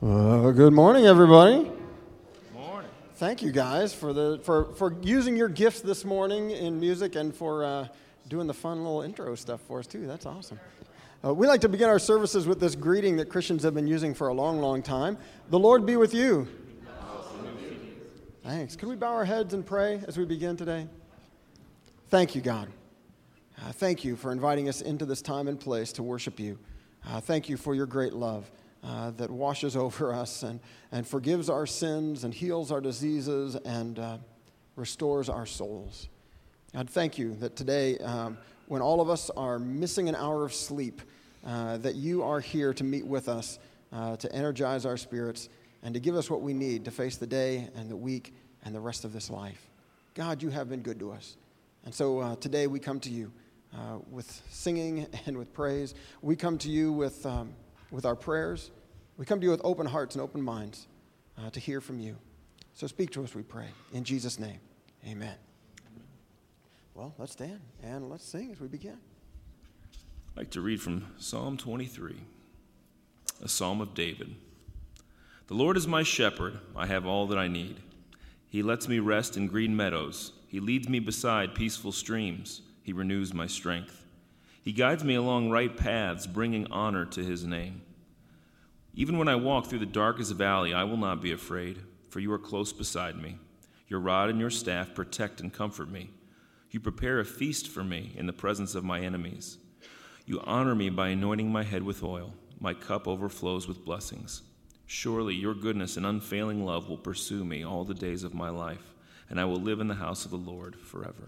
Good morning, everybody. Morning. Thank you guys for using your gifts this morning in music and for doing the fun little intro stuff for us too. That's awesome. We like to begin our services with this greeting that Christians have been using for a long, long time. The Lord be with you. Thanks. Could we bow our heads and pray as we begin today? Thank you, God. Thank you for inviting us into this time and place to worship you. Thank you for your great love that washes over us and forgives our sins and heals our diseases and restores our souls. God, thank you that today, when all of us are missing an hour of sleep, that you are here to meet with us, to energize our spirits, and to give us what we need to face the day and the week and the rest of this life. God, you have been good to us. And so today we come to you with singing and with praise. We come to you with our prayers. We come to you with open hearts and open minds to hear from you. So speak to us, we pray. In Jesus' name, amen. Well, let's stand and let's sing as we begin. I'd like to read from Psalm 23, a psalm of David. The Lord is my shepherd, I have all that I need. He lets me rest in green meadows. He leads me beside peaceful streams. He renews my strength. He guides me along right paths, bringing honor to his name. Even when I walk through the darkest valley, I will not be afraid, for you are close beside me. Your rod and your staff protect and comfort me. You prepare a feast for me in the presence of my enemies. You honor me by anointing my head with oil. My cup overflows with blessings. Surely your goodness and unfailing love will pursue me all the days of my life, and I will live in the house of the Lord forever.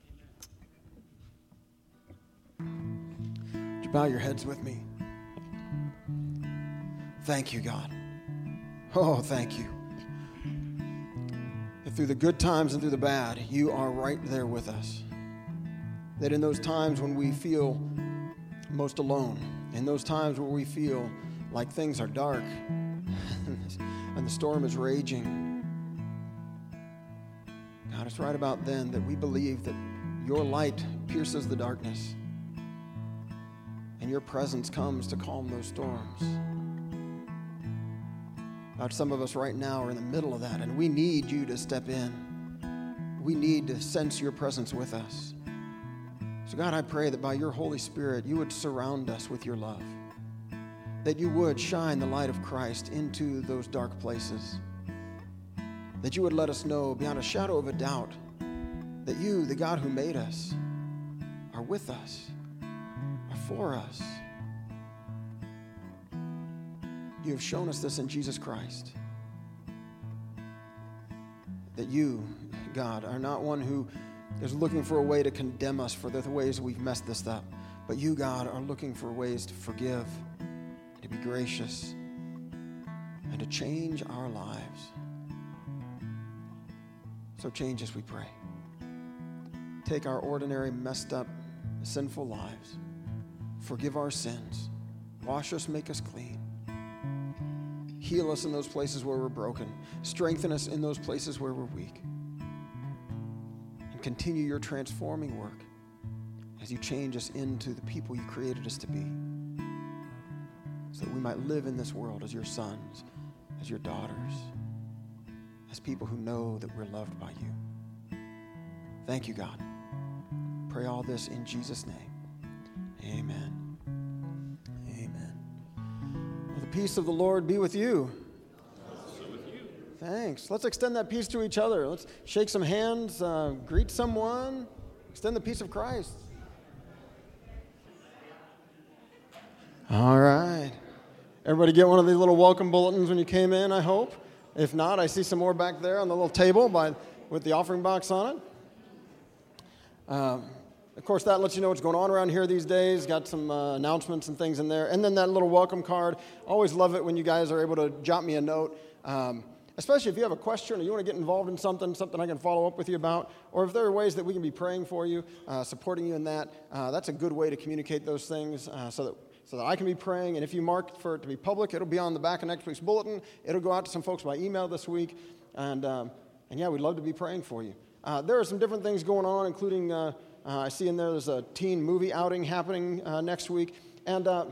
Would you bow your heads with me? Thank you, God. Oh, thank you. That through the good times and through the bad, you are right there with us. That in those times when we feel most alone, in those times where we feel like things are dark and the storm is raging, God, it's right about then that we believe that your light pierces the darkness and your presence comes to calm those storms. God, some of us right now are in the middle of that, and we need you to step in. We need to sense your presence with us. So God, I pray that by your Holy Spirit, you would surround us with your love, that you would shine the light of Christ into those dark places, that you would let us know beyond a shadow of a doubt that you, the God who made us, are with us, are for us. You have shown us this in Jesus Christ. That you, God, are not one who is looking for a way to condemn us for the ways we've messed this up. But you, God, are looking for ways to forgive, to be gracious, and to change our lives. So change us, we pray. Take our ordinary, messed up, sinful lives. Forgive our sins. Wash us, make us clean. Heal us in those places where we're broken. Strengthen us in those places where we're weak. And continue your transforming work as you change us into the people you created us to be, so that we might live in this world as your sons, as your daughters, as people who know that we're loved by you. Thank you, God. Pray all this in Jesus' name. Amen. The peace of the Lord be with you. Also with you. Thanks. Let's extend that peace to each other. Let's shake some hands, greet someone, extend the peace of Christ. All right. Everybody get one of these little welcome bulletins when you came in, I hope. If not, I see some more back there on the little table with the offering box on it. Of course, that lets you know what's going on around here these days. Got some announcements and things in there. And then that little welcome card. Always love it when you guys are able to jot me a note, especially if you have a question or you want to get involved in something I can follow up with you about, or if there are ways that we can be praying for you, supporting you in that. That's a good way to communicate those things so that I can be praying. And if you mark for it to be public, it'll be on the back of next week's bulletin. It'll go out to some folks by email this week. And yeah, we'd love to be praying for you. There are some different things going on, including... I see in there's a teen movie outing happening next week. And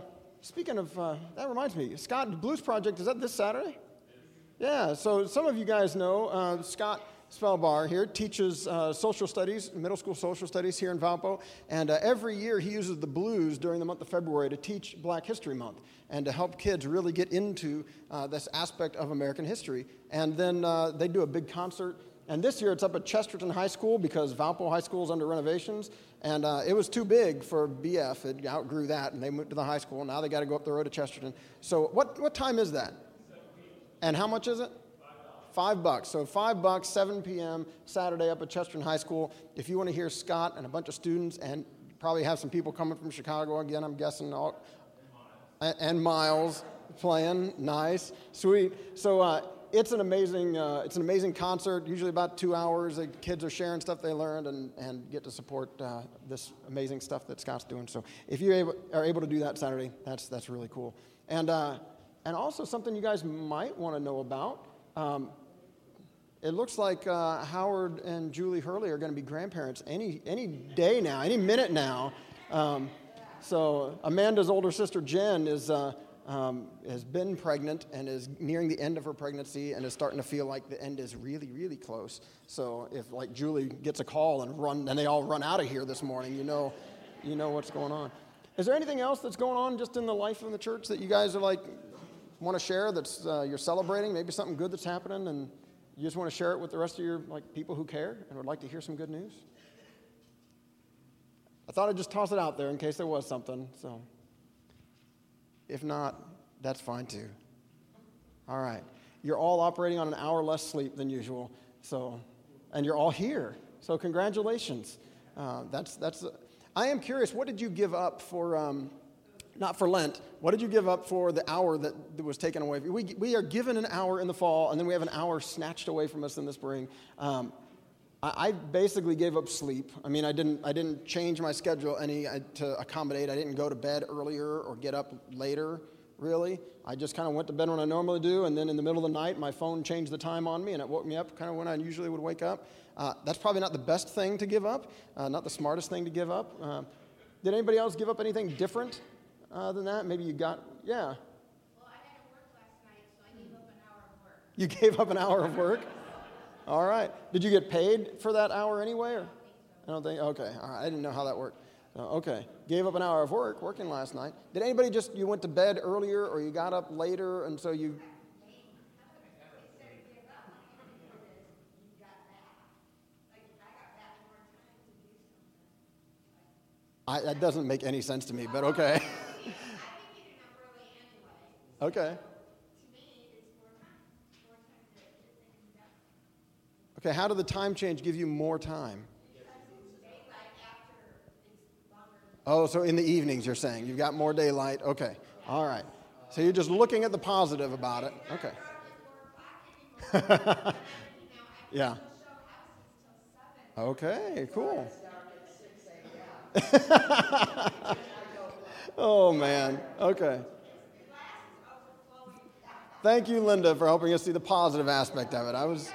speaking of, that reminds me, Scott, the Blues Project, is that this Saturday? Yeah, so some of you guys know Scott Spellbar here teaches social studies, middle school social studies here in Valpo, and every year he uses the blues during the month of February to teach Black History Month and to help kids really get into this aspect of American history. And then they do a big concert, and this year it's up at Chesterton High School because Valpo High School is under renovations, and it was too big for BF. It outgrew that, and they moved to the high school. Now they got to go up the road to Chesterton. So what time is that? And how much is it? $5. So $5, 7 p.m. Saturday up at Chesterton High School. If you want to hear Scott and a bunch of students, and probably have some people coming from Chicago again, I'm guessing, and Miles playing, nice, sweet. So it's an amazing concert. Usually about 2 hours. The kids are sharing stuff they learned and get to support this amazing stuff that Scott's doing. So if you are able to do that Saturday, that's really cool. And also something you guys might want to know about. It looks like Howard and Julie Hurley are going to be grandparents any day now, any minute now. So Amanda's older sister Jen has been pregnant and is nearing the end of her pregnancy and is starting to feel like the end is really, really close. So if like Julie gets a call and they all run out of here this morning, you know what's going on. Is there anything else that's going on just in the life of the church that you guys are like want to share that's you're celebrating? Maybe something good that's happening and you just want to share it with the rest of your people who care and would like to hear some good news? I thought I'd just toss it out there in case there was something. So if not, that's fine too. All right. You're all operating on an hour less sleep than usual. So, and you're all here. So congratulations. I am curious, what did you give up for, not for Lent, what did you give up for the hour that was taken away? We are given an hour in the fall, and then we have an hour snatched away from us in the spring. I basically gave up sleep. I mean, I didn't change my schedule to accommodate. I didn't go to bed earlier or get up later, really. I just kind of went to bed when I normally do, and then in the middle of the night, my phone changed the time on me, and it woke me up kind of when I usually would wake up. That's probably not the best thing to give up, not the smartest thing to give up. Did anybody else give up anything different than that? Maybe you got, yeah. Well, I had to work last night, so I gave up an hour of work. You gave up an hour of work? All right. Did you get paid for that hour anyway? Or? I don't think, okay. All right. I didn't know how that worked. Okay. Gave up an hour of working last night. Did anybody you went to bed earlier or you got up later and so you... That doesn't make any sense to me, but okay. I think getting up early anyway. Okay. To me, it's more time to get things done. Okay, how did the time change give you more time? Because it's daylight after it's longer. Oh, so in the evenings you're saying. You've got more daylight. Okay. All right. So you're just looking at the positive about it. Okay. Yeah. Okay, cool. Oh, man. Okay. Thank you, Linda, for helping us see the positive aspect of it.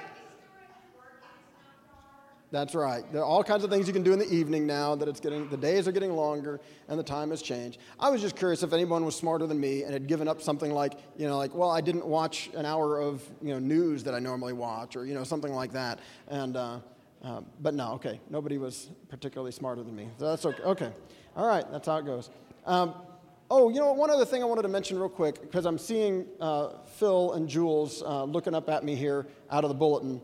That's right. There are all kinds of things you can do in the evening now that the days are getting longer and the time has changed. I was just curious if anyone was smarter than me and had given up something like, well, I didn't watch an hour of, news that I normally watch or, something like that. And, but no, okay. Nobody was particularly smarter than me. So that's okay. Okay. All right. That's how it goes. One other thing I wanted to mention real quick, because I'm seeing Phil and Jules looking up at me here out of the bulletin.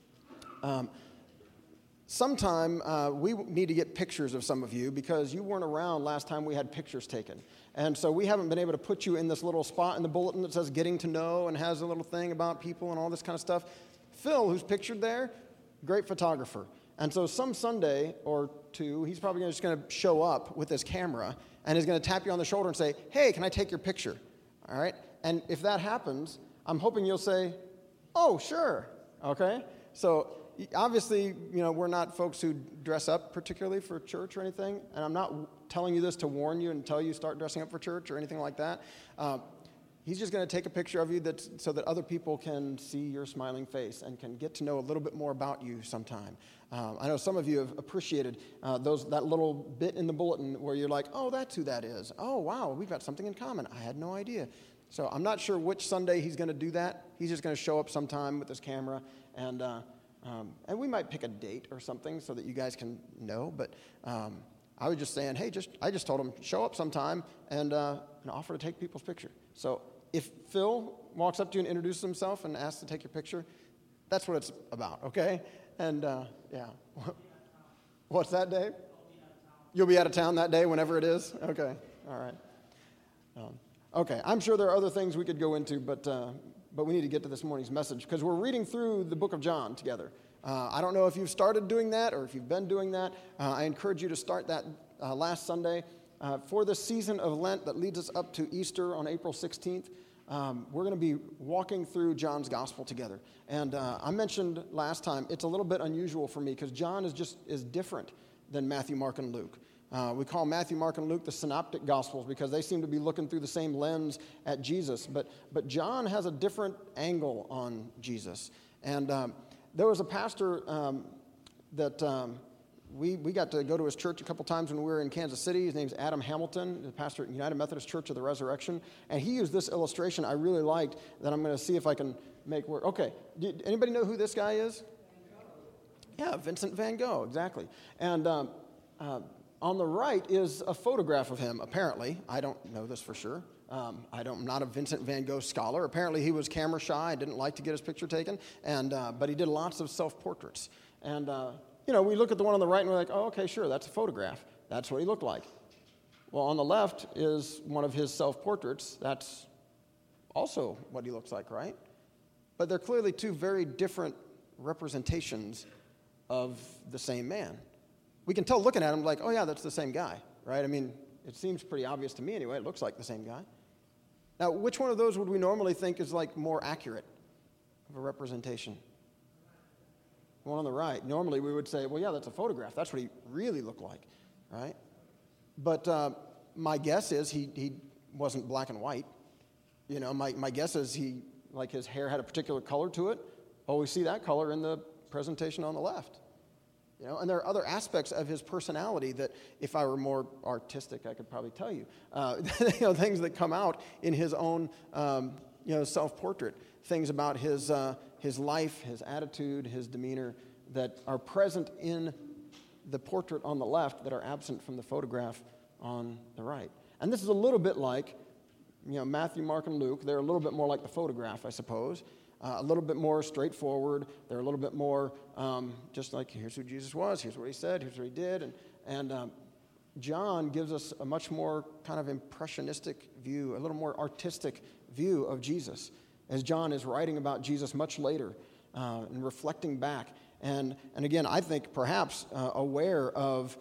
Sometime we need to get pictures of some of you because you weren't around last time we had pictures taken. And so we haven't been able to put you in this little spot in the bulletin that says getting to know and has a little thing about people and all this kind of stuff. Phil, who's pictured there, great photographer. And so some Sunday or two, he's probably just going to show up with his camera and is going to tap you on the shoulder and say, hey, can I take your picture? All right? And if that happens, I'm hoping you'll say, oh, sure. Okay? So obviously, we're not folks who dress up particularly for church or anything. And I'm not telling you this to warn you and tell you start dressing up for church or anything like that. he's just going to take a picture of you so that other people can see your smiling face and can get to know a little bit more about you sometime. I know some of you have appreciated that little bit in the bulletin where you're like, oh, that's who that is. Oh, wow, we've got something in common. I had no idea. So I'm not sure which Sunday he's going to do that. He's just going to show up sometime with his camera, and we might pick a date or something so that you guys can know. But I was just saying, hey, I just told him, show up sometime and offer to take people's picture. So if Phil walks up to you and introduces himself and asks to take your picture, that's what it's about, okay? And, yeah. What's that, Dave? You'll be out of town that day, whenever it is? Okay, all right. Okay, I'm sure there are other things we could go into, but we need to get to this morning's message because we're reading through the book of John together. I don't know if you've started doing that or if you've been doing that. I encourage you to start that last Sunday. For this season of Lent that leads us up to Easter on April 16th, we're going to be walking through John's gospel together. And I mentioned last time, it's a little bit unusual for me because John is different than Matthew, Mark, and Luke. We call Matthew, Mark, and Luke the synoptic gospels because they seem to be looking through the same lens at Jesus. But John has a different angle on Jesus. And there was a pastor that we got to go to his church a couple times when we were in Kansas City. His name's Adam Hamilton, the pastor at United Methodist Church of the Resurrection. And he used this illustration I really liked that I'm going to see if I can make work. Okay, anybody know who this guy is? Yeah, Vincent van Gogh, exactly. And on the right is a photograph of him, apparently. I don't know this for sure. I'm not a Vincent van Gogh scholar. Apparently he was camera shy and didn't like to get his picture taken, but he did lots of self-portraits. And, we look at the one on the right and we're like, oh, okay, sure, that's a photograph. That's what he looked like. Well, on the left is one of his self-portraits. That's also what he looks like, right? But they're clearly two very different representations of the same man. We can tell looking at him like, oh, yeah, that's the same guy, right? I mean, it seems pretty obvious to me anyway. It looks like the same guy. Now, which one of those would we normally think is like more accurate of a representation? The one on the right. Normally we would say, well, yeah, that's a photograph. That's what he really looked like, right? But my guess is he wasn't black and white. My guess is his hair had a particular color to it. Oh, we see that color in the presentation on the left. And there are other aspects of his personality that if I were more artistic, I could probably tell you. Things that come out in his own, self-portrait. Things about his life, his attitude, his demeanor that are present in the portrait on the left that are absent from the photograph on the right. And this is a little bit like, Matthew, Mark, and Luke. They're a little bit more like the photograph, I suppose. A little bit more straightforward. They're a little bit more just like, here's who Jesus was, here's what he said, here's what he did. And John gives us a much more kind of impressionistic view, a little more artistic view of Jesus, as John is writing about Jesus much later and reflecting back. And again, I think perhaps aware of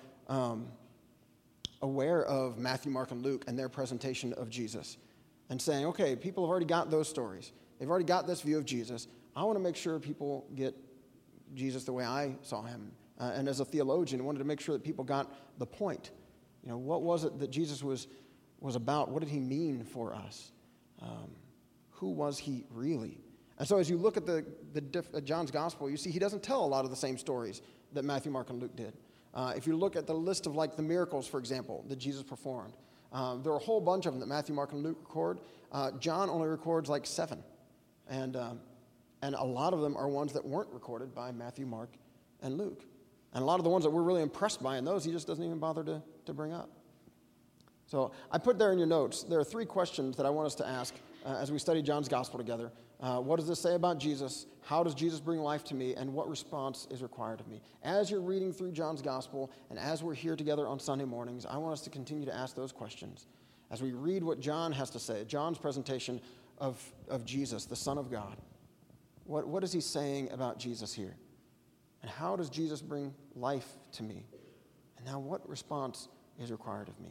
Matthew, Mark, and Luke and their presentation of Jesus and saying, okay, people have already got those stories. They've already got this view of Jesus. I want to make sure people get Jesus the way I saw him. And as a theologian, I wanted to make sure that people got the point. What was it that Jesus was about? What did he mean for us? Who was he really? And so as you look at John's gospel, you see he doesn't tell a lot of the same stories that Matthew, Mark, and Luke did. If you look at the list of the miracles, for example, that Jesus performed, there are a whole bunch of them that Matthew, Mark, and Luke record. John only records 7. And a lot of them are ones that weren't recorded by Matthew, Mark, and Luke. And a lot of the ones that we're really impressed by in those, he just doesn't even bother to bring up. So I put there in your notes, there are 3 questions that I want us to ask as we study John's gospel together. What does this say about Jesus? How does Jesus bring life to me? And what response is required of me? As you're reading through John's gospel, and as we're here together on Sunday mornings, I want us to continue to ask those questions. As we read what John has to say, John's presentation of Jesus, the Son of God. What is he saying about Jesus here? And how does Jesus bring life to me? And now what response is required of me?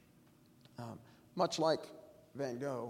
Much like Van Gogh,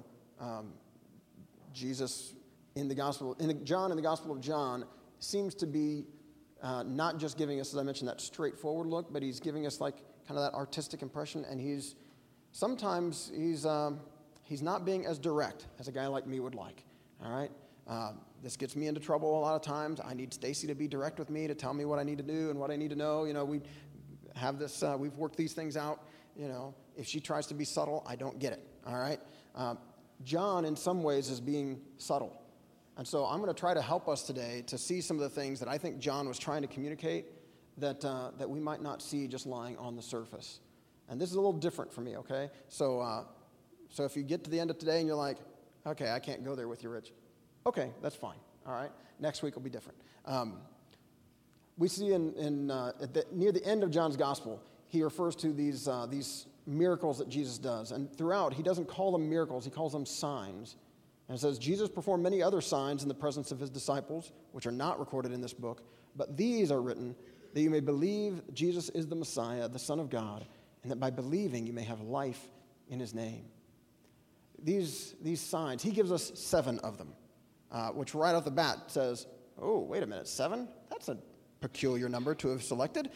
Jesus in the Gospel of John seems to be not just giving us, as I mentioned, that straightforward look, but he's giving us kind of that artistic impression, and he's he's not being as direct as a guy like me would like, all right? This gets me into trouble a lot of times. I need Stacy to be direct with me, to tell me what I need to do and what I need to know. We have this, we've worked these things out. If she tries to be subtle, I don't get it, all right? John, in some ways, is being subtle. And so I'm going to try to help us today to see some of the things that I think John was trying to communicate that we might not see just lying on the surface. And this is a little different for me, okay? So if you get to the end of today and you're like, okay, I can't go there with you, Rich. Okay, that's fine, all right? Next week will be different. We see near the end of John's gospel, he refers to these miracles that Jesus does. And throughout, he doesn't call them miracles, he calls them signs. And it says, Jesus performed many other signs in the presence of his disciples, which are not recorded in this book, but these are written that you may believe Jesus is the Messiah, the Son of God, and that by believing you may have life in his name. These signs, he gives us 7 of them, which right off the bat says, oh, wait a minute, 7? That's a peculiar number to have selected.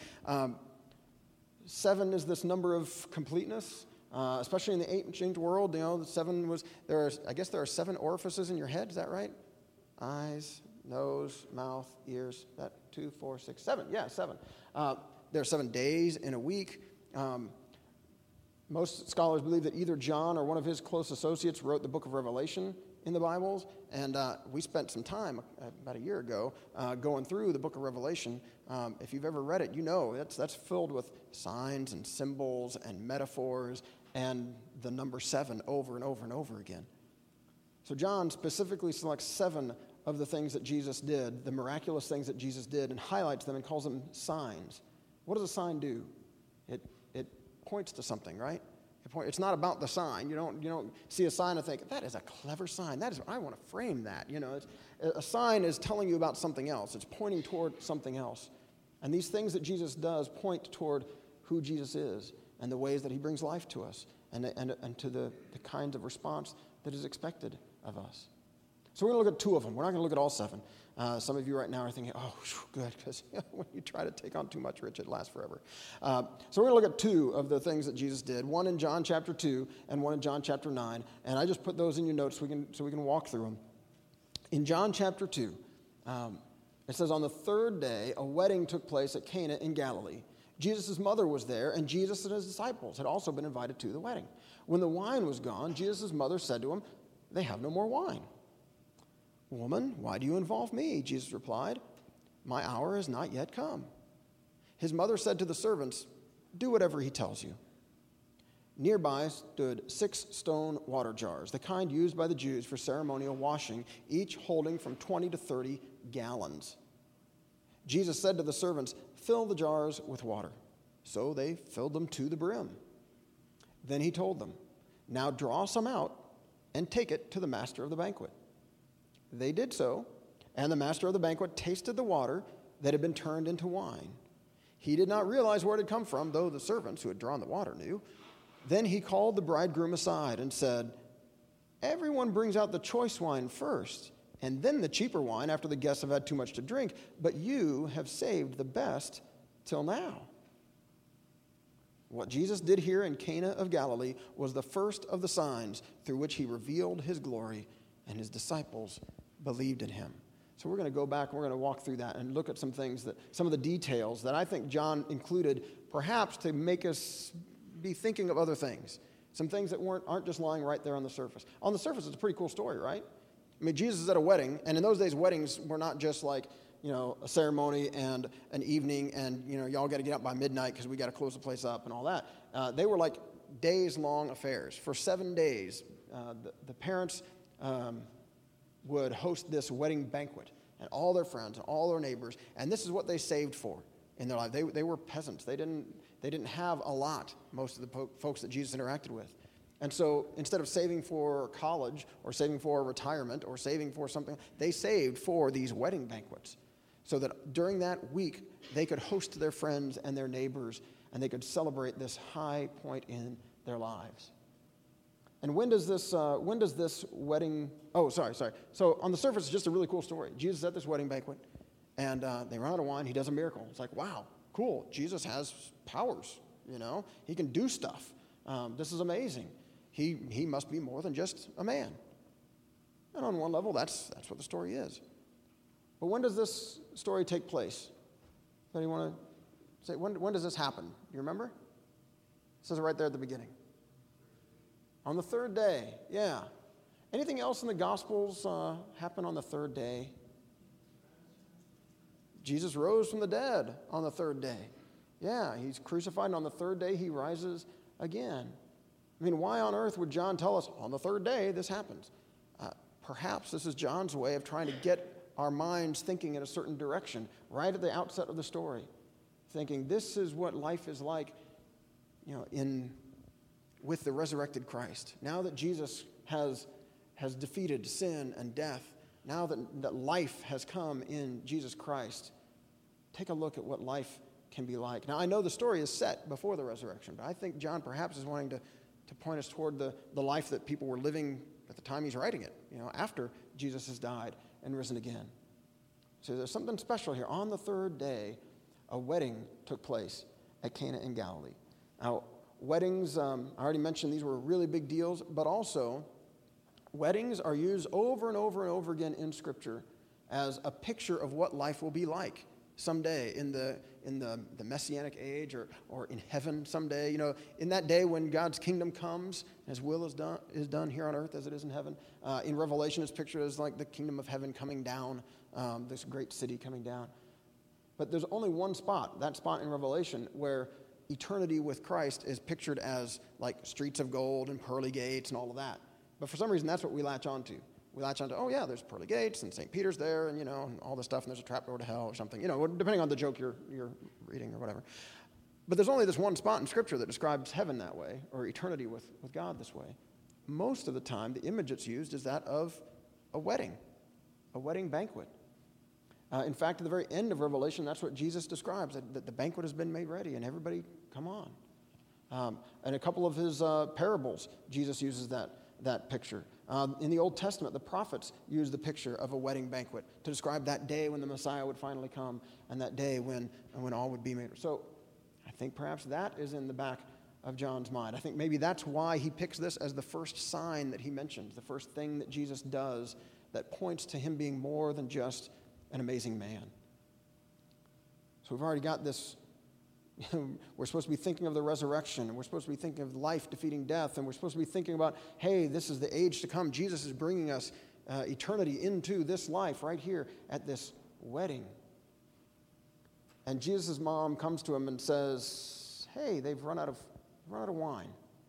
7 is this number of completeness, especially in the ancient world. The 7 was, there are 7 orifices in your head, is that right? Eyes, nose, mouth, ears, that 2, 4, 6, 7. Yeah, 7. There are 7 days in a week. Most scholars believe that either John or one of his close associates wrote the book of Revelation in the Bibles, and we spent some time about a year ago going through the book of Revelation. If you've ever read it, that's filled with signs and symbols and metaphors and the number 7 over and over and over again. So John specifically selects 7 of the things that Jesus did, the miraculous things that Jesus did, and highlights them and calls them signs. What does a sign do? It points to something, right? It's not about the sign. You don't see a sign and think, that is a clever sign. I want to frame that. A sign is telling you about something else. It's pointing toward something else. And these things that Jesus does point toward who Jesus is and the ways that he brings life to us and to the kinds of response that is expected of us. So we're going to look at 2 of them. We're not going to look at all 7. Some of you right now are thinking, oh, good, because when you try to take on too much, Rich, it lasts forever. So we're going to look at 2 of the things that Jesus did, one in John chapter 2 and one in John chapter 9. And I just put those in your notes so we can walk through them. In John chapter 2, it says, on the 3rd day, a wedding took place at Cana in Galilee. Jesus' mother was there, and Jesus and his disciples had also been invited to the wedding. When the wine was gone, Jesus' mother said to him, they have no more wine. Woman, why do you involve me? Jesus replied, my hour has not yet come. His mother said to the servants, do whatever he tells you. Nearby stood 6 stone water jars, the kind used by the Jews for ceremonial washing, each holding from 20 to 30 gallons. Jesus said to the servants, fill the jars with water. So they filled them to the brim. Then he told them, now draw some out and take it to the master of the banquet. They did so, and the master of the banquet tasted the water that had been turned into wine. He did not realize where it had come from, though the servants who had drawn the water knew. Then he called the bridegroom aside and said, everyone brings out the choice wine first, and then the cheaper wine after the guests have had too much to drink, but you have saved the best till now. What Jesus did here in Cana of Galilee was the first of the signs through which he revealed his glory, and his disciples believed in him. So we're going to go back and we're going to walk through that and look at some of the details that I think John included perhaps to make us be thinking of other things. Some things that aren't just lying right there on the surface. On the surface, it's a pretty cool story, right? I mean, Jesus is at a wedding, and in those days, weddings were not just like, a ceremony and an evening and, y'all got to get up by midnight because we got to close the place up and all that. They were like days-long affairs. For 7 days, the parents would host this wedding banquet, and all their friends and all their neighbors, and this is what they saved for in their life. They were peasants. They didn't have a lot, most of the folks that Jesus interacted with. And so instead of saving for college or saving for retirement or saving for something, they saved for these wedding banquets so that during that week they could host their friends and their neighbors, and they could celebrate this high point in their lives. And when does this wedding, So on the surface, it's just a really cool story. Jesus is at this wedding banquet, and they run out of wine. He does a miracle. It's like, wow, cool. Jesus has powers, He can do stuff. This is amazing. He must be more than just a man. And on one level, that's what the story is. But when does this story take place? Anyone want to say, when does this happen? Do you remember? It says it right there at the beginning. On the third day, yeah. Anything else in the Gospels happen on the third day? Jesus rose from the dead on the third day. Yeah, he's crucified, and on the third day he rises again. I mean, why on earth would John tell us on the third day this happens? Perhaps this is John's way of trying to get our minds thinking in a certain direction right at the outset of the story, thinking this is what life is like, with the resurrected Christ. Now that Jesus has defeated sin and death, now that life has come in Jesus Christ, take a look at what life can be like. Now, I know the story is set before the resurrection, but I think John perhaps is wanting to point us toward the life that people were living at the time he's writing it, after Jesus has died and risen again. So there's something special here. On the third day, a wedding took place at Cana in Galilee. Now, weddings, I already mentioned these were really big deals, but also weddings are used over and over and over again in Scripture as a picture of what life will be like someday in the Messianic age or in heaven someday. In that day when God's kingdom comes, His will is done here on earth as it is in heaven. In Revelation, it's pictured as like the kingdom of heaven coming down, this great city coming down. But there's only one spot, that spot in Revelation, where eternity with Christ is pictured as like streets of gold and pearly gates and all of that. But for some reason, that's what we latch on to. We latch on to, there's pearly gates and St. Peter's there and, and all this stuff, and there's a trapdoor to hell or something, depending on the joke you're reading or whatever. But there's only this one spot in Scripture that describes heaven that way, or eternity with God this way. Most of the time, the image that's used is that of a wedding banquet. In fact, at the very end of Revelation, that's what Jesus describes, that the banquet has been made ready and everybody come on. And a couple of his parables, Jesus uses that picture. In the Old Testament, the prophets use the picture of a wedding banquet to describe that day when the Messiah would finally come and that day when all would be made. So I think perhaps that is in the back of John's mind. I think maybe that's why he picks this as the first sign that he mentions, the first thing that Jesus does that points to him being more than just an amazing man. So we've already got this. We're supposed to be thinking of the resurrection, and we're supposed to be thinking of life defeating death, and we're supposed to be thinking about, hey, this is the age to come. Jesus is bringing us eternity into this life right here at this wedding. And Jesus' mom comes to him and says, hey, they've run out of wine.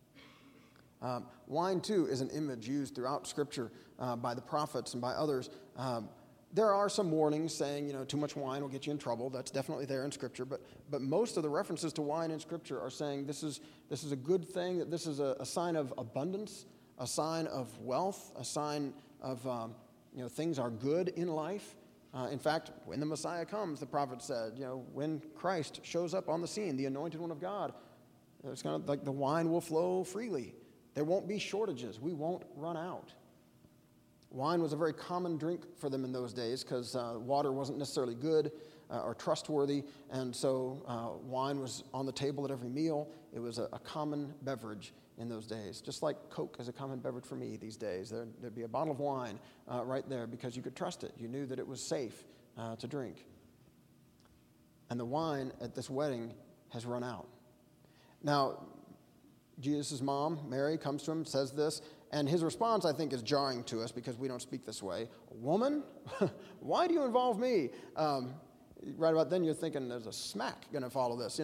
Wine, too, is an image used throughout Scripture by the prophets and by others. There are some warnings saying, too much wine will get you in trouble. That's definitely there in Scripture. But most of the references to wine in Scripture are saying this is a good thing, that this is a sign of abundance, a sign of wealth, a sign of, things are good in life. In fact, when the Messiah comes, the prophet said, when Christ shows up on the scene, the anointed one of God, it's kind of like the wine will flow freely. There won't be shortages. We won't run out. Wine was a very common drink for them in those days because water wasn't necessarily good or trustworthy, and so wine was on the table at every meal. It was a common beverage in those days, just like Coke is a common beverage for me these days. There'd be a bottle of wine right there because you could trust it. You knew that it was safe to drink. And the wine at this wedding has run out. Now, Jesus' mom, Mary, comes to him, says this, and his response, I think, is jarring to us because we don't speak this way. Woman, why do you involve me? Right about then, you're thinking there's a smack going to follow this,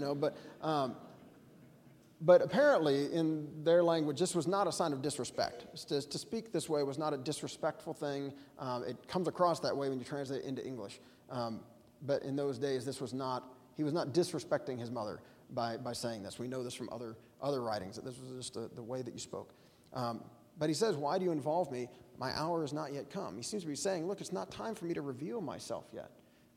But apparently, in their language, this was not a sign of disrespect. To speak this way was not a disrespectful thing. It comes across that way when you translate it into English. But in those days, he was not disrespecting his mother by saying this. We know this from other writings, that this was just the way that you spoke. But he says, why do you involve me? My hour has not yet come. He seems to be saying, look, it's not time for me to reveal myself yet.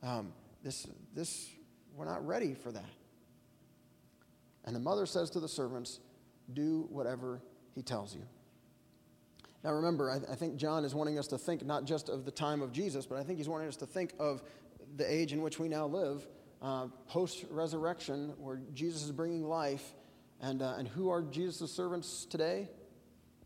We're not ready for that. And the mother says to the servants, do whatever he tells you. Now remember, I think John is wanting us to think not just of the time of Jesus, but I think he's wanting us to think of the age in which we now live, post-resurrection, where Jesus is bringing life. And who are Jesus' servants today?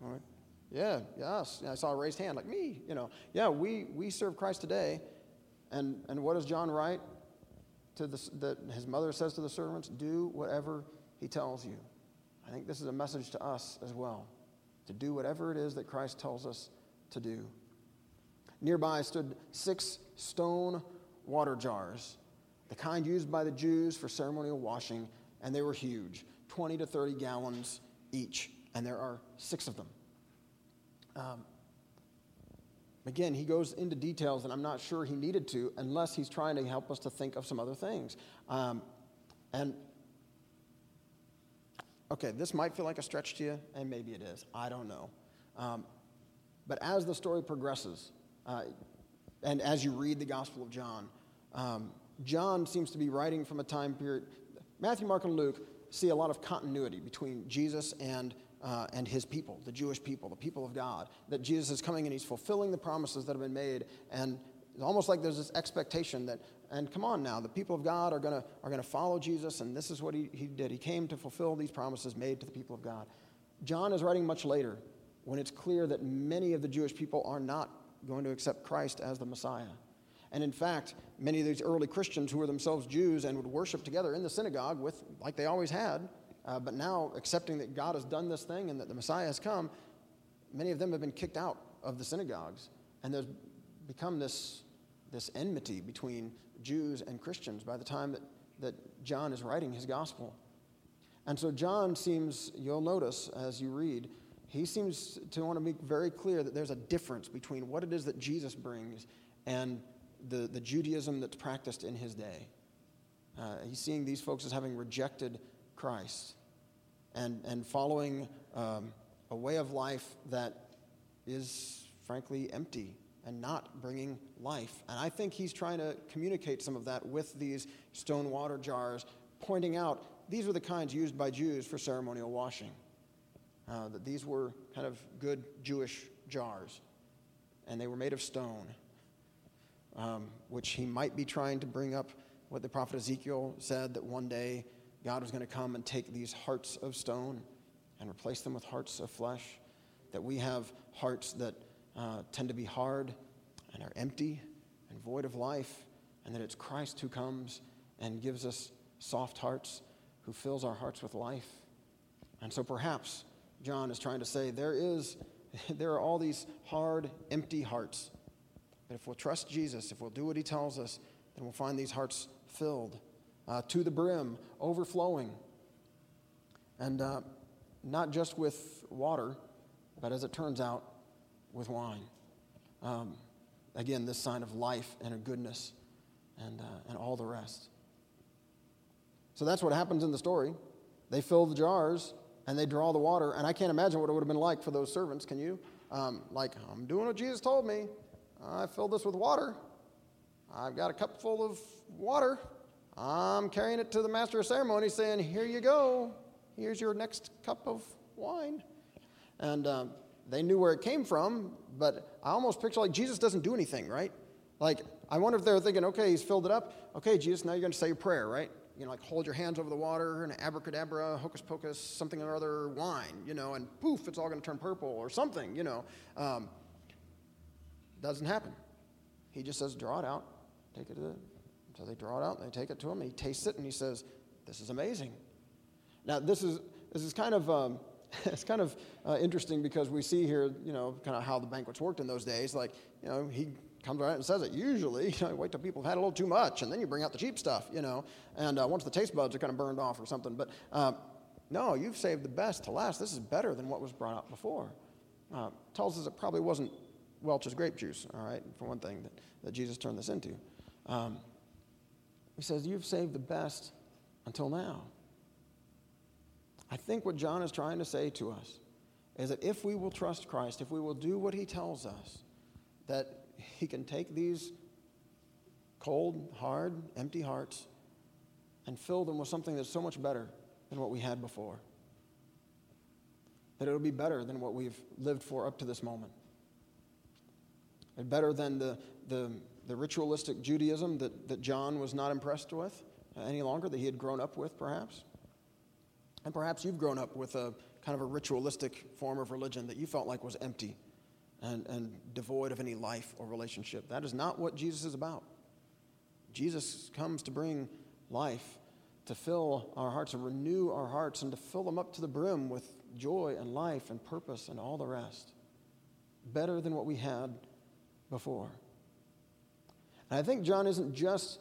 All right. Yeah, yes. I saw a raised hand, like me, Yeah, we serve Christ today. And what does John write? That his mother says to the servants, do whatever he tells you. I think this is a message to us as well, to do whatever it is that Christ tells us to do. Nearby stood 6 stone water jars, the kind used by the Jews for ceremonial washing, and they were huge, 20 to 30 gallons each, and there are 6 of them. Again, he goes into details that I'm not sure he needed to, unless he's trying to help us to think of some other things. Okay, this might feel like a stretch to you, and maybe it is. I don't know. But as the story progresses, and as you read the Gospel of John, John seems to be writing from a time period. Matthew, Mark, and Luke see a lot of continuity between Jesus and his people, the Jewish people, the people of God, that Jesus is coming and he's fulfilling the promises that have been made, and it's almost like there's this expectation that, and come on now, the people of God are gonna follow Jesus, and this is what he did. He came to fulfill these promises made to the people of God. John is writing much later, when it's clear that many of the Jewish people are not going to accept Christ as the Messiah. And in fact, many of these early Christians who were themselves Jews and would worship together in the synagogue like they always had, but now accepting that God has done this thing and that the Messiah has come, many of them have been kicked out of the synagogues. And there's become this enmity between Jews and Christians by the time that John is writing his gospel. And so John seems, you'll notice as you read, he seems to want to make very clear that there's a difference between what it is that Jesus brings and the Judaism that's practiced in his day. He's seeing these folks as having rejected Christ and following a way of life that is frankly empty and not bringing life. And I think he's trying to communicate some of that with these stone water jars, pointing out these were the kinds used by Jews for ceremonial washing. That these were kind of good Jewish jars, and they were made of stone, which he might be trying to bring up what the prophet Ezekiel said, that one day God was going to come and take these hearts of stone and replace them with hearts of flesh, that we have hearts that tend to be hard and are empty and void of life, and that it's Christ who comes and gives us soft hearts, who fills our hearts with life. And so perhaps John is trying to say there are all these hard, empty hearts. But if we'll trust Jesus, if we'll do what he tells us, then we'll find these hearts filled to the brim, overflowing. And not just with water, but as it turns out, with wine. Again, this sign of life and of goodness and all the rest. So that's what happens in the story. They fill the jars and they draw the water. And I can't imagine what it would have been like for those servants. Can you? I'm doing what Jesus told me. I filled this with water. I've got a cup full of water. I'm carrying it to the master of ceremony saying, here you go. Here's your next cup of wine. And they knew where it came from, but I almost picture like Jesus doesn't do anything, right? Like, I wonder if they were thinking, okay, he's filled it up. Okay, Jesus, now you're going to say your prayer, right? Like hold your hands over the water and abracadabra, hocus pocus, something or other, wine, and poof, it's all going to turn purple or something, Doesn't happen. He just says, draw it out, take it to them. So they draw it out, and they take it to him, and he tastes it, and he says, this is amazing. Now, this is kind of, it's kind of interesting because we see here, kind of how the banquets worked in those days. Like, he comes right out and says it. Usually, wait till people have had a little too much, and then you bring out the cheap stuff, and once the taste buds are kind of burned off or something. But no, you've saved the best to last. This is better than what was brought out before. Tells us it probably wasn't Welch's grape juice, all right, for one thing, that Jesus turned this into. He says, you've saved the best until now. I think what John is trying to say to us is that if we will trust Christ, if we will do what he tells us, that he can take these cold, hard, empty hearts and fill them with something that's so much better than what we had before. That it'll be better than what we've lived for up to this moment. And better than the ritualistic Judaism that John was not impressed with any longer, that he had grown up with perhaps. And perhaps you've grown up with a kind of a ritualistic form of religion that you felt like was empty and devoid of any life or relationship. That is not what Jesus is about. Jesus comes to bring life, to fill our hearts, to renew our hearts, and to fill them up to the brim with joy and life and purpose and all the rest. Better than what we had before. And I think John isn't just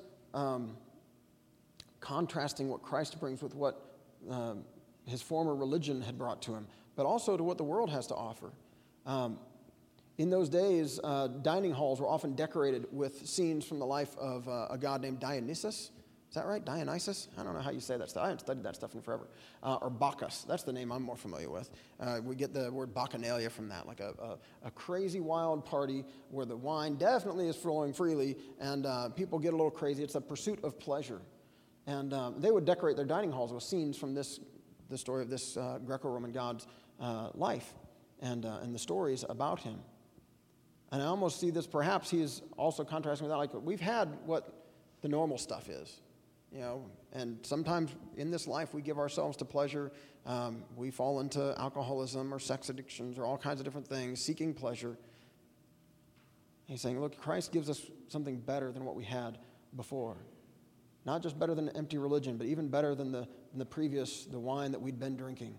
contrasting what Christ brings with what his former religion had brought to him, but also to what the world has to offer. In those days, dining halls were often decorated with scenes from the life of a god named Dionysus. Is that right? Dionysus? I don't know how you say that stuff. I haven't studied that stuff in forever. Or Bacchus. That's the name I'm more familiar with. We get the word bacchanalia from that, like a crazy wild party where the wine definitely is flowing freely and people get a little crazy. It's a pursuit of pleasure. And they would decorate their dining halls with scenes from the story of this Greco-Roman god's life and the stories about him. And I almost see this, perhaps he is also contrasting with that, like we've had what the normal stuff is, and sometimes in this life we give ourselves to pleasure. We fall into alcoholism or sex addictions or all kinds of different things, seeking pleasure. He's saying, look, Christ gives us something better than what we had before. Not just better than empty religion, but even better than the wine that we'd been drinking.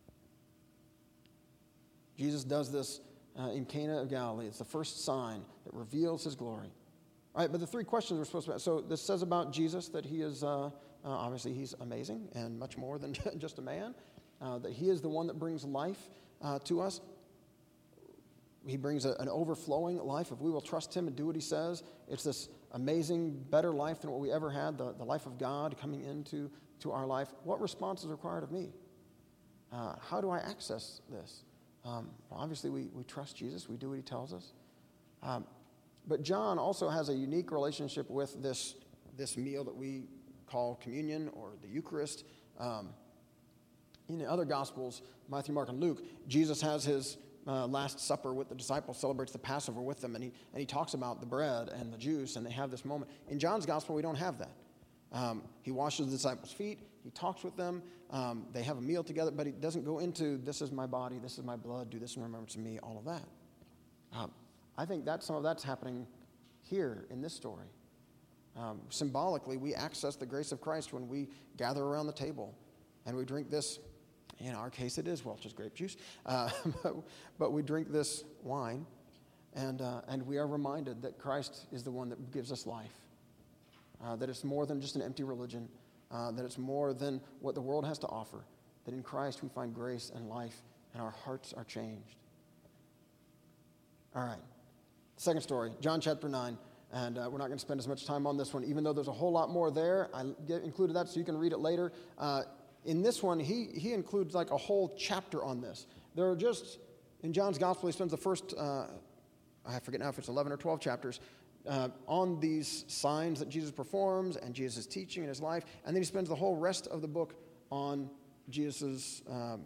Jesus does this in Cana of Galilee. It's the first sign that reveals his glory. All right, but the three questions we're supposed to ask. So this says about Jesus that he is, obviously he's amazing and much more than just a man, that he is the one that brings life to us. He brings an overflowing life. If we will trust him and do what he says, it's this amazing, better life than what we ever had, the life of God coming into our life. What response is required of me? How do I access this? Well, obviously, we trust Jesus. We do what he tells us. But John also has a unique relationship with this meal that we call communion or the Eucharist. In the other Gospels, Matthew, Mark, and Luke, Jesus has his Last Supper with the disciples, celebrates the Passover with them, and he talks about the bread and the juice, and they have this moment. In John's Gospel, we don't have that. He washes the disciples' feet. He talks with them. They have a meal together, but he doesn't go into, this is my body, this is my blood, do this in remembrance of me, all of that. I think that some of that's happening here in this story. Symbolically, we access the grace of Christ when we gather around the table and we drink this. In our case, it is Welch's grape juice, but we drink this wine, and we are reminded that Christ is the one that gives us life, that it's more than just an empty religion, that it's more than what the world has to offer, that in Christ we find grace and life, and our hearts are changed. All right, second story, John chapter 9. And we're not going to spend as much time on this one, even though there's a whole lot more there. I included that so you can read it later. In this one, he includes like a whole chapter on this. There are just, in John's gospel, he spends the first, I forget now if it's 11 or 12 chapters, on these signs that Jesus performs and Jesus' teaching in his life. And then he spends the whole rest of the book on Jesus'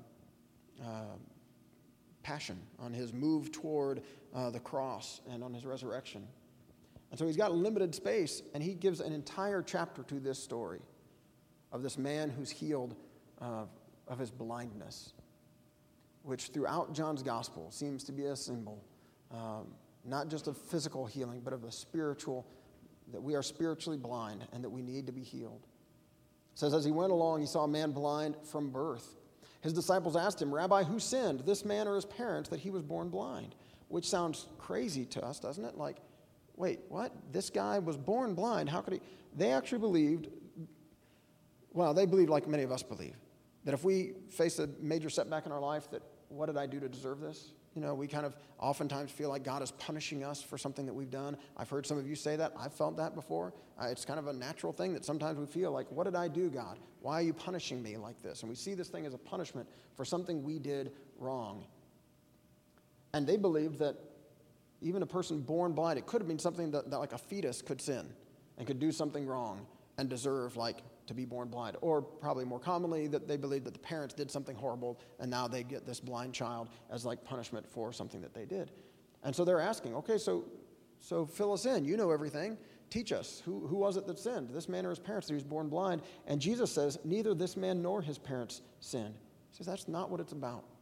passion, on his move toward the cross and on his resurrection. And so he's got limited space, and he gives an entire chapter to this story of this man who's healed of his blindness, which throughout John's gospel seems to be a symbol, not just of physical healing, but of a spiritual, that we are spiritually blind and that we need to be healed. It says, as he went along, he saw a man blind from birth. His disciples asked him, Rabbi, who sinned, this man or his parents, that he was born blind? Which sounds crazy to us, doesn't it? Like, wait, what? This guy was born blind. How could he? They actually believed, well, they believed like many of us believe, that if we face a major setback in our life, that what did I do to deserve this? We kind of oftentimes feel like God is punishing us for something that we've done. I've heard some of you say that. I've felt that before. It's kind of a natural thing that sometimes we feel like, what did I do, God? Why are you punishing me like this? And we see this thing as a punishment for something we did wrong. And they believed that even a person born blind, it could have been something that like a fetus could sin and could do something wrong and deserve like to be born blind. Or probably more commonly that they believed that the parents did something horrible and now they get this blind child as like punishment for something that they did. And so they're asking, okay, so fill us in. You know everything. Teach us. Who was it that sinned? This man or his parents that he was born blind? And Jesus says, neither this man nor his parents sinned. He says, that's not what it's about.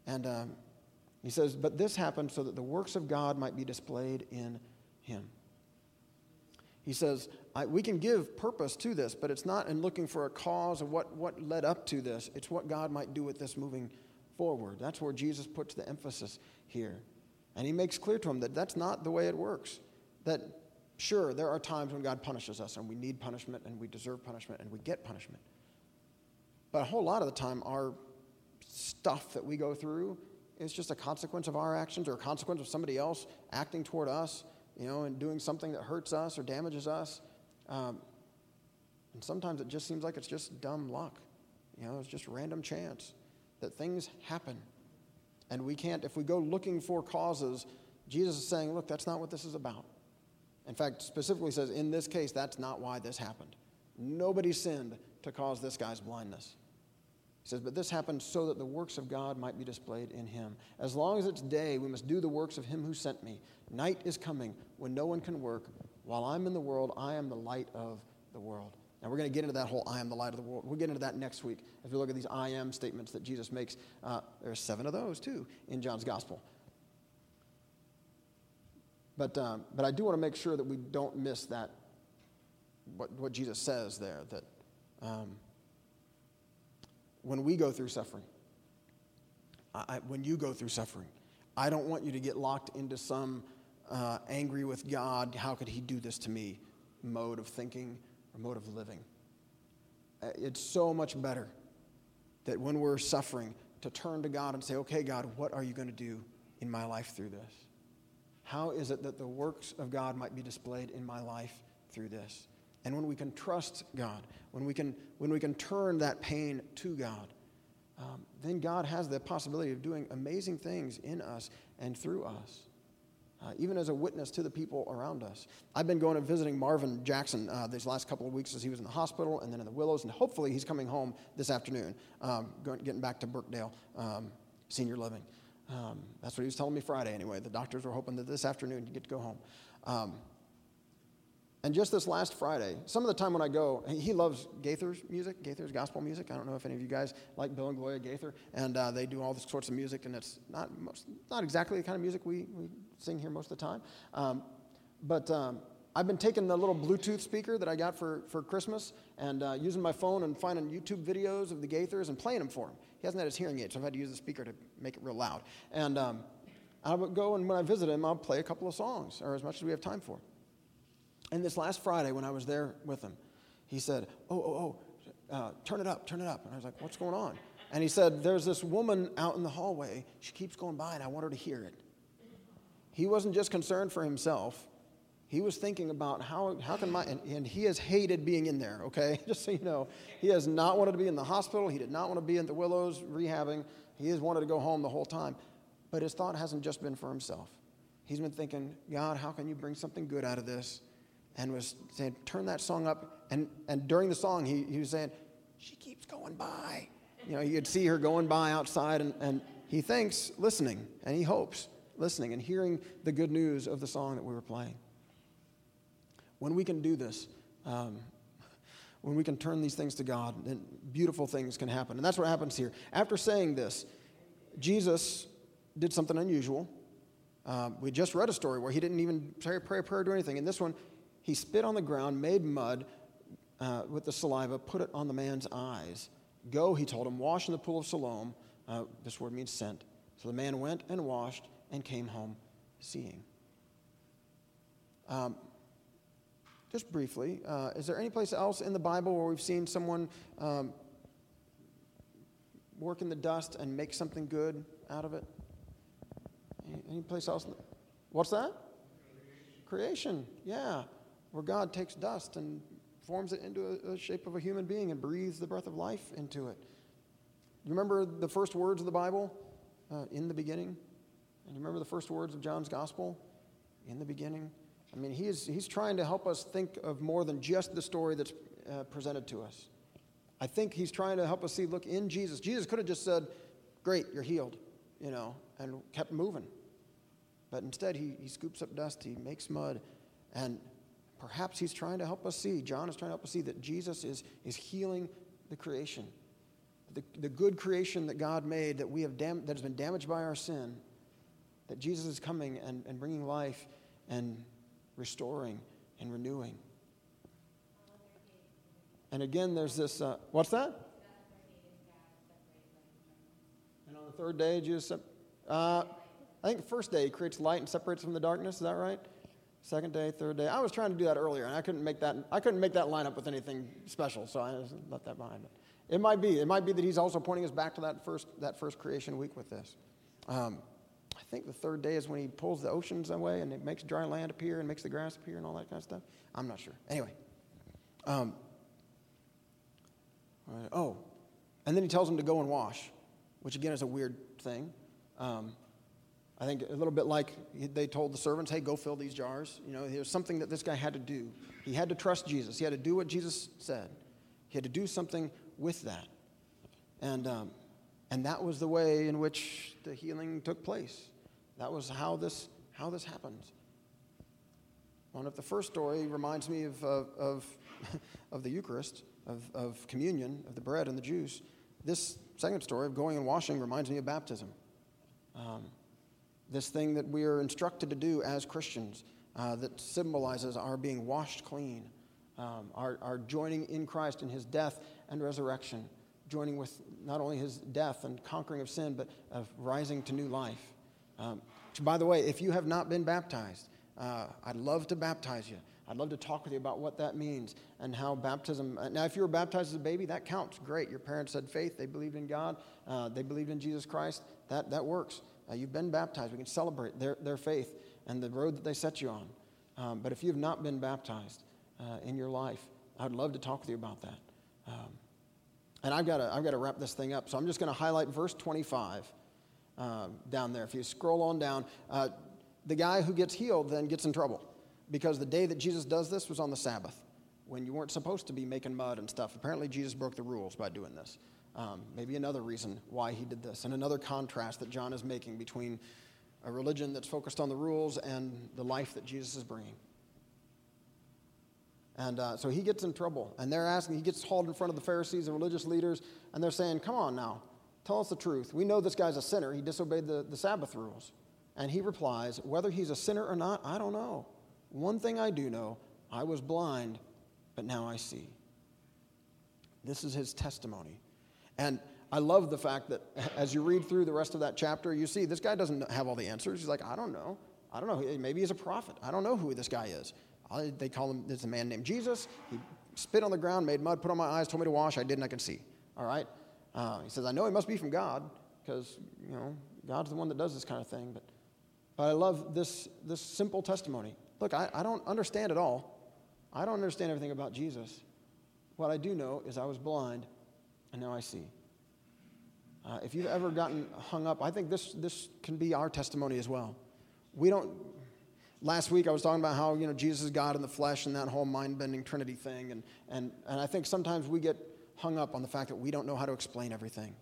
And he says, but this happened so that the works of God might be displayed in him. He says, we can give purpose to this, but it's not in looking for a cause of what led up to this. It's what God might do with this moving forward. That's where Jesus puts the emphasis here. And he makes clear to him that that's not the way it works. That, sure, there are times when God punishes us, and we need punishment, and we deserve punishment, and we get punishment. But a whole lot of the time, our stuff that we go through is just a consequence of our actions or a consequence of somebody else acting toward us, and doing something that hurts us or damages us. And sometimes it just seems like it's just dumb luck. It's just random chance that things happen. And we can't, if we go looking for causes, Jesus is saying, look, that's not what this is about. In fact, specifically says, in this case, that's not why this happened. Nobody sinned to cause this guy's blindness. He says, but this happened so that the works of God might be displayed in him. As long as it's day, we must do the works of him who sent me. Night is coming when no one can work. While I'm in the world, I am the light of the world. Now, we're going to get into that whole I am the light of the world. We'll get into that next week as we look at these I am statements that Jesus makes. There's 7 of those, too, in John's gospel. But I do want to make sure that we don't miss that, what Jesus says there, that when we go through suffering, when you go through suffering, I don't want you to get locked into some angry with God, how could he do this to me, mode of thinking or mode of living. It's so much better that when we're suffering to turn to God and say, okay, God, what are you going to do in my life through this? How is it that the works of God might be displayed in my life through this? And when we can trust God, when we can turn that pain to God, then God has the possibility of doing amazing things in us and through us, even as a witness to the people around us. I've been going and visiting Marvin Jackson these last couple of weeks as he was in the hospital and then in the Willows, and hopefully he's coming home this afternoon, getting back to Brookdale Senior Living. That's what he was telling me Friday anyway. The doctors were hoping that this afternoon he'd get to go home. And just this last Friday, some of the time when I go, he loves Gaither's music, Gaither's gospel music. I don't know if any of you guys like Bill and Gloria Gaither, and they do all this sorts of music, and it's not exactly the kind of music we sing here most of the time. But I've been taking the little Bluetooth speaker that I got for Christmas and using my phone and finding YouTube videos of the Gaithers and playing them for him. He hasn't had his hearing aid, so I've had to use the speaker to make it real loud. And I would go, and when I visit him, I'll play a couple of songs, or as much as we have time for. And this last Friday, when I was there with him, he said, turn it up. And I was like, what's going on? And he said, there's this woman out in the hallway. She keeps going by, and I want her to hear it. He wasn't just concerned for himself. He was thinking about how can and he has hated being in there, okay? Just so you know. He has not wanted to be in the hospital. He did not want to be in the Willows rehabbing. He has wanted to go home the whole time. But his thought hasn't just been for himself. He's been thinking, God, how can you bring something good out of this? And was saying, turn that song up. And during the song, he was saying, she keeps going by. You could see her going by outside, and he thinks listening, and he hopes listening and hearing the good news of the song that we were playing. When we can do this, when we can turn these things to God, then beautiful things can happen. And that's what happens here. After saying this, Jesus did something unusual. We just read a story where he didn't even pray a prayer or do anything. In this one, he spit on the ground, made mud with the saliva, put it on the man's eyes. Go, he told him, wash in the pool of Siloam. This word means sent. So the man went and washed and came home seeing. Just briefly, is there any place else in the Bible where we've seen someone work in the dust and make something good out of it? Any place else? What's that? Creation, yeah. Where God takes dust and forms it into a shape of a human being and breathes the breath of life into it. You remember the first words of the Bible? In the beginning. And you remember the first words of John's gospel? In the beginning. I mean, he's trying to help us think of more than just the story that's presented to us. I think he's trying to help us see, look, in Jesus. Jesus could have just said, great, you're healed, and kept moving. But instead, he scoops up dust, he makes mud, and perhaps he's trying to help us see, John is trying to help us see that Jesus is healing the creation. the good creation that God made that that has been damaged by our sin, that Jesus is coming and bringing life and restoring and renewing. And again, there's this, what's that? And on the third day, Jesus, I think the first day he creates light and separates from the darkness. Is that right? Second day, third day. I was trying to do that earlier, and I couldn't make that line up with anything special, so I just left that behind. It might be that he's also pointing us back to that first creation week with this. I think the third day is when he pulls the oceans away and it makes dry land appear and makes the grass appear and all that kind of stuff. I'm not sure. Anyway. And then he tells them to go and wash, which again is a weird thing. I think a little bit like they told the servants, hey, go fill these jars. There's something that this guy had to do. He had to trust Jesus. He had to do what Jesus said. He had to do something with that. And that was the way in which the healing took place. That was how this happens. One of the first story reminds me of the Eucharist, of communion, of the bread and the juice. This second story of going and washing reminds me of baptism. This thing that we are instructed to do as Christians that symbolizes our being washed clean, our joining in Christ in his death and resurrection, joining with not only his death and conquering of sin, but of rising to new life. Which, by the way, if you have not been baptized, I'd love to baptize you. I'd love to talk with you about what that means and how baptism. Now, if you were baptized as a baby, that counts. Great. Your parents had faith. They believed in God. They believed in Jesus Christ. That works. You've been baptized. We can celebrate their faith and the road that they set you on. But if you have not been baptized in your life, I'd love to talk with you about that. And I've got to wrap this thing up. So I'm just going to highlight verse 25 down there. If you scroll on down, the guy who gets healed then gets in trouble because the day that Jesus does this was on the Sabbath when you weren't supposed to be making mud and stuff. Apparently Jesus broke the rules by doing this. Maybe another reason why he did this, and another contrast that John is making between a religion that's focused on the rules and the life that Jesus is bringing. And so he gets in trouble, and they're asking, he gets hauled in front of the Pharisees and religious leaders, and they're saying, come on now, tell us the truth. We know this guy's a sinner. He disobeyed the Sabbath rules. And he replies, whether he's a sinner or not, I don't know. One thing I do know, I was blind, but now I see. This is his testimony. And I love the fact that as you read through the rest of that chapter, you see this guy doesn't have all the answers. He's like, I don't know. Maybe he's a prophet. I don't know who this guy is. They call him, there's a man named Jesus. He spit on the ground, made mud, put on my eyes, told me to wash. I did, and I can see. All right? He says, I know he must be from God because, God's the one that does this kind of thing. But I love this simple testimony. Look, I don't understand it all. I don't understand everything about Jesus. What I do know is I was blind, and now I see. If you've ever gotten hung up, I think this can be our testimony as well. Last week I was talking about how Jesus is God in the flesh and that whole mind-bending Trinity thing, and I think sometimes we get hung up on the fact that we don't know how to explain everything.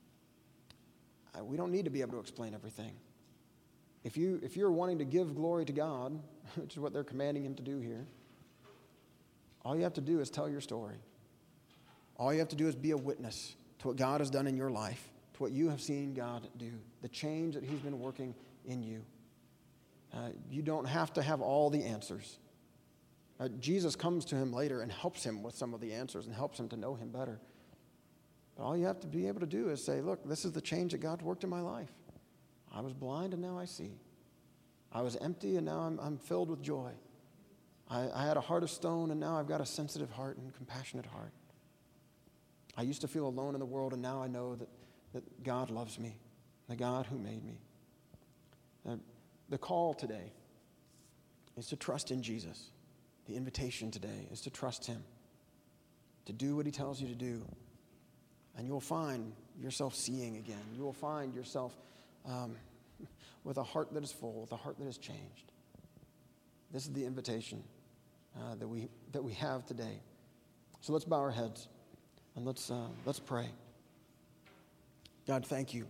We don't need to be able to explain everything. If you're wanting to give glory to God, which is what they're commanding him to do here, all you have to do is tell your story. All you have to do is be a witness to what God has done in your life, to what you have seen God do, the change that he's been working in you. You don't have to have all the answers. Jesus comes to him later and helps him with some of the answers and helps him to know him better. But all you have to be able to do is say, look, this is the change that God's worked in my life. I was blind and now I see. I was empty and now I'm filled with joy. I had a heart of stone and now I've got a sensitive heart and compassionate heart. I used to feel alone in the world and now I know that God loves me, the God who made me. The call today is to trust in Jesus. The invitation today is to trust him, to do what he tells you to do. And you'll find yourself seeing again. You will find yourself with a heart that is full, with a heart that is changed. This is the invitation that we have today. So let's bow our heads and let's pray. God, thank you.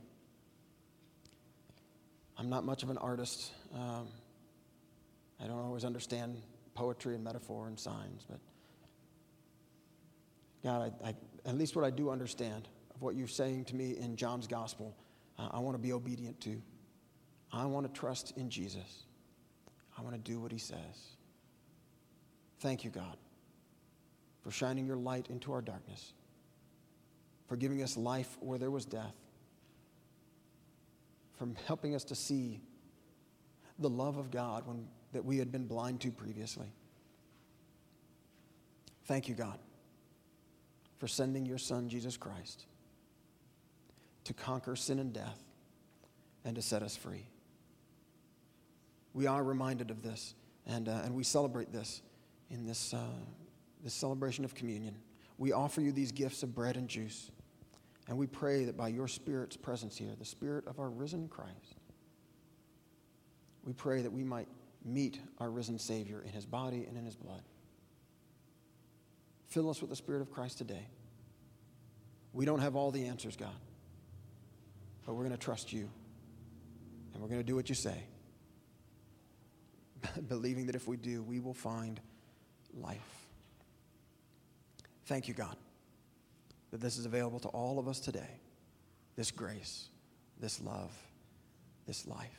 I'm not much of an artist. I don't always understand poetry and metaphor and signs, but God, at least what I do understand of what you're saying to me in John's gospel, I want to be obedient to. I want to trust in Jesus. I want to do what he says. Thank you, God, for shining your light into our darkness, for giving us life where there was death, for helping us to see the love of God that we had been blind to previously. Thank you, God, for sending your Son, Jesus Christ, to conquer sin and death and to set us free. We are reminded of this, and we celebrate this in this celebration of communion. We offer you these gifts of bread and juice, and we pray that by your Spirit's presence here, the Spirit of our risen Christ, we pray that we might meet our risen Savior in his body and in his blood. Fill us with the Spirit of Christ today. We don't have all the answers, God, but we're going to trust you, and we're going to do what you say, believing that if we do, we will find life. Thank you, God, that this is available to all of us today, this grace, this love, this life.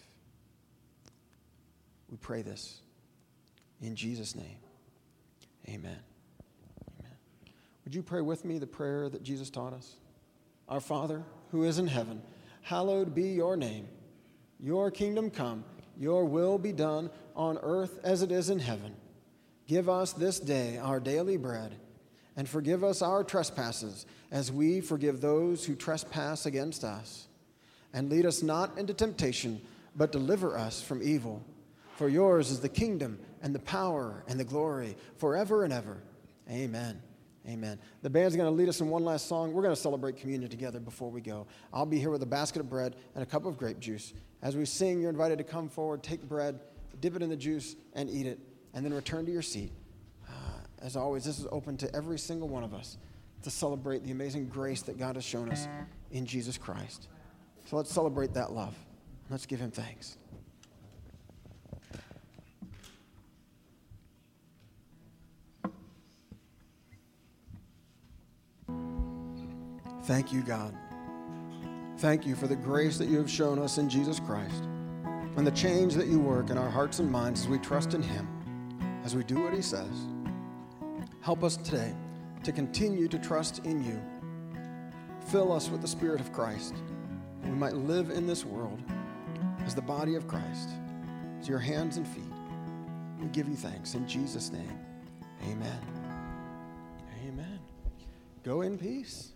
We pray this in Jesus' name. Amen. Amen. Would you pray with me the prayer that Jesus taught us? Our Father, who is in heaven, hallowed be your name. Your kingdom come, your will be done on earth as it is in heaven. Give us this day our daily bread, and forgive us our trespasses as we forgive those who trespass against us. And lead us not into temptation, but deliver us from evil. For yours is the kingdom and the power and the glory forever and ever. Amen. Amen. The band's going to lead us in one last song. We're going to celebrate communion together before we go. I'll be here with a basket of bread and a cup of grape juice. As we sing, you're invited to come forward, take bread, dip it in the juice, and eat it, and then return to your seat. As always, this is open to every single one of us to celebrate the amazing grace that God has shown us in Jesus Christ. So let's celebrate that love. Let's give him thanks. Thank you, God. Thank you for the grace that you have shown us in Jesus Christ and the change that you work in our hearts and minds as we trust in him, as we do what he says. Help us today to continue to trust in you. Fill us with the Spirit of Christ, that we might live in this world as the body of Christ, as your hands and feet. We give you thanks in Jesus' name. Amen. Amen. Go in peace.